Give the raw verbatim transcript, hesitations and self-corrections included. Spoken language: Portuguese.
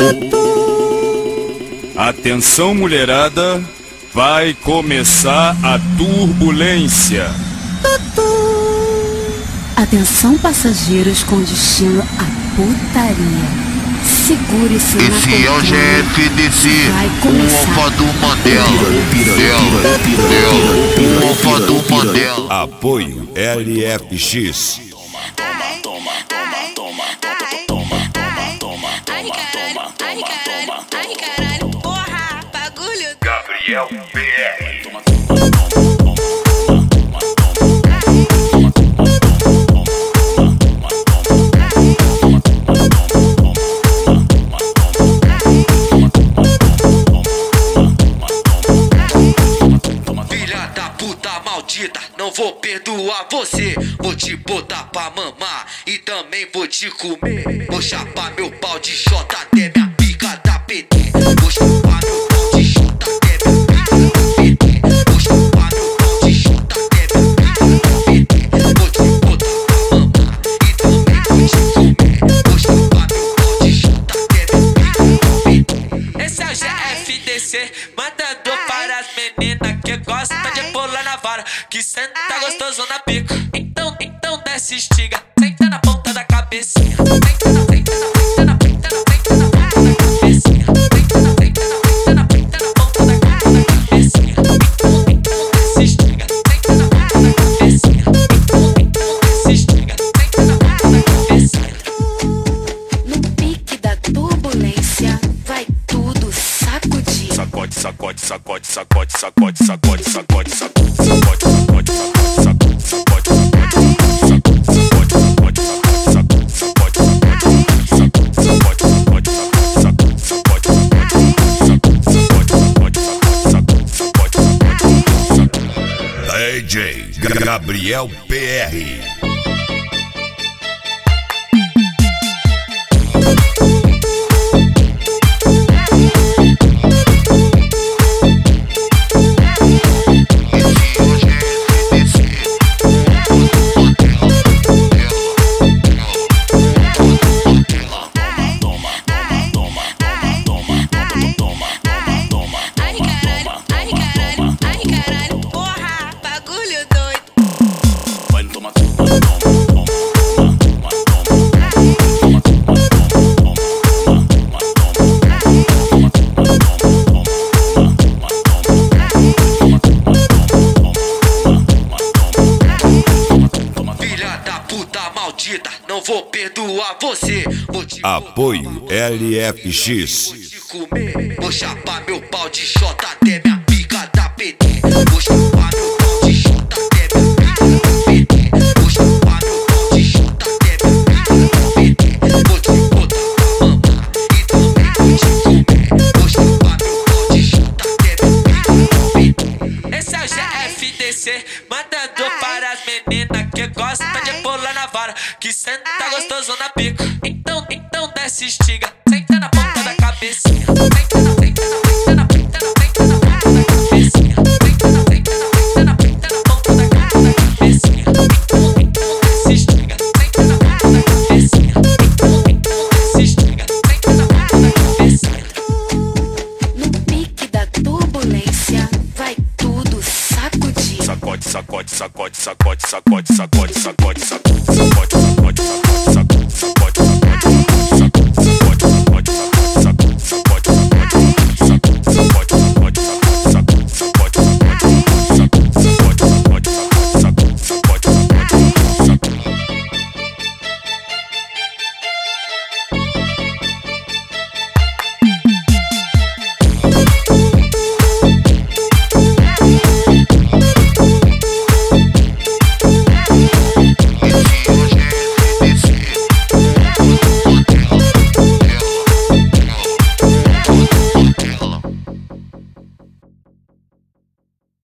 Atenção, mulherada, vai começar a turbulência. Atenção, passageiros com destino à putaria. Segure-se na Esse é o G F D C, o alfa do Mandela. O alfa do Mandela. Apoio L F X. Gabriel P R. Filha da puta maldita, não vou perdoar você. Vou te botar pra mamar e também vou te comer. Vou chapar meu pau de xota até minha pica da P T. Vou chapar meu pau de xota até minha pica da P T. Vou chapar meu pau de xota até minha pica da P T. Vou te botar pra mamar e também vou te comer. Vou chapar meu pau de xota até minha pica da P T. Esse é o G F D C, mandando para as meninas que gostam de pular na vara, que senta gostoso na pica. Então, então desce estiga, senta na ponta da cabecinha. Senta na, senta na, senta na, senta na, senta na ponta da cabecinha. Senta na, senta na, senta na, senta na ponta da cabecinha. Então, então desce estiga, senta na ponta da cabecinha. Então, então desce estiga, senta na ponta da cabecinha. No pique da turbulência, vai tudo sacudir. Sacode, sacode, sacode, sacode, sacode, sacode, sacode, sacode, sacode, sacode, sacode, sacode, D J Gabriel P R. Não vou perdoar você. Vou te Apoio L F X. te comer. Vou chapar meu pau de xota até minha pica da P T. Vou chapar meu pau de xota até minha pica da P T. Vou chapar meu pau de xota até minha pica da P T. Vou te botar pra mamar e também vou te comer. Vou chapar meu pau de xota até minha pica da P T. Esse é o G F D C, mandando para as meninas que gostam de pular na vara, que senta gostoso na pica. Então, então desce estiga, senta na ponta da cabecinha. Senta na, senta na, senta na, senta na, senta na ponta da cabecinha. Senta na, senta na, senta na, senta na ponta da cabecinha. Então, então desce estiga, senta na ponta da cabecinha. Então, então desce estiga, senta na ponta da cabecinha. No pique da turbulência, vai tudo sacudir. Sacode, sacode, sacode, sacode, sacode, sacode, sacode, sacode.